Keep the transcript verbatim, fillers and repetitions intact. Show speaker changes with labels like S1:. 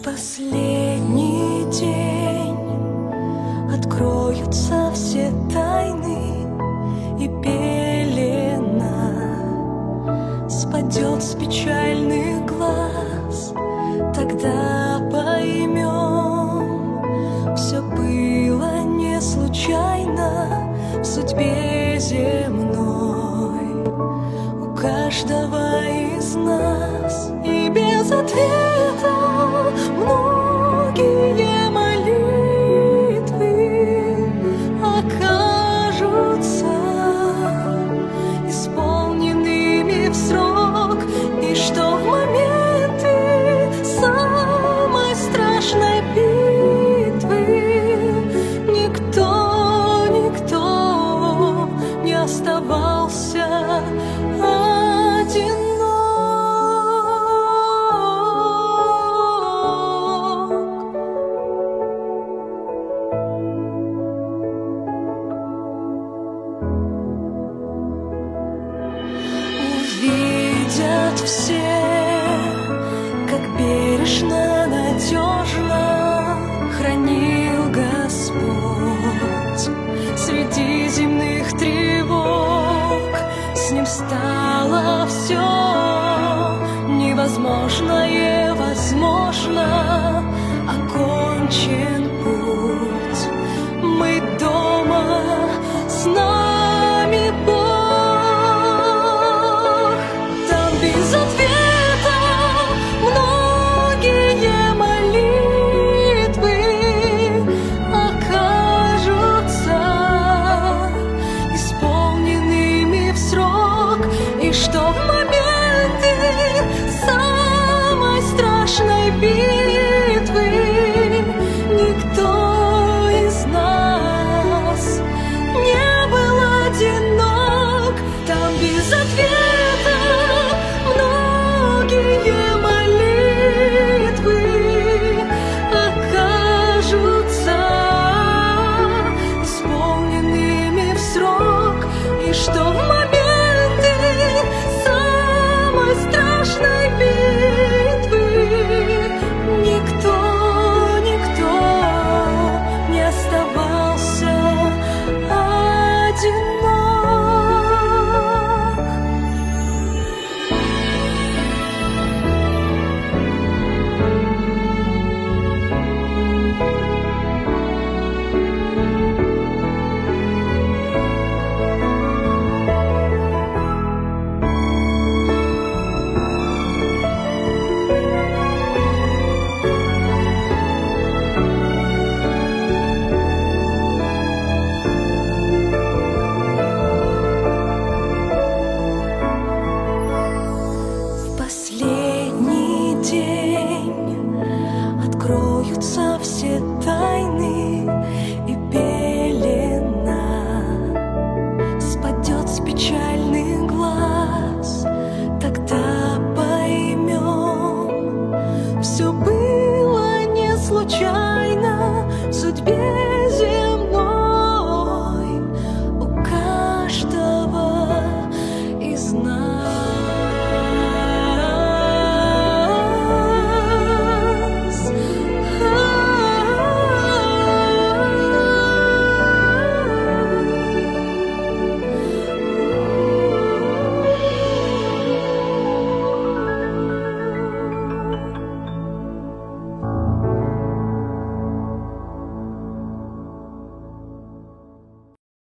S1: Последний день откроются все тайны, и пелена спадет с печальных глаз. Тогда поймем, все было не случайно в судьбе земной у каждого из нас. И без ответа многие молитвы окажутся исполненными в срок, и что в моменты самой страшной битвы никто, никто не оставался один. Видят все, как бережно, надежно хранил Господь среди земных тревог. С Ним стало все невозможное возможно, окончен путь. Мы дома, с нами Бог. Без ответа многие молитвы окажутся исполненными в срок, и что в моменты самой страшной битвы никто из нас не был одинок. Там без ответа что в моменты самой страшной битвы никто, никто не оставался одинок. Последний день откроются все тайны, и пелена спадет с печальных глаз. Тогда поймем, все было не случайно.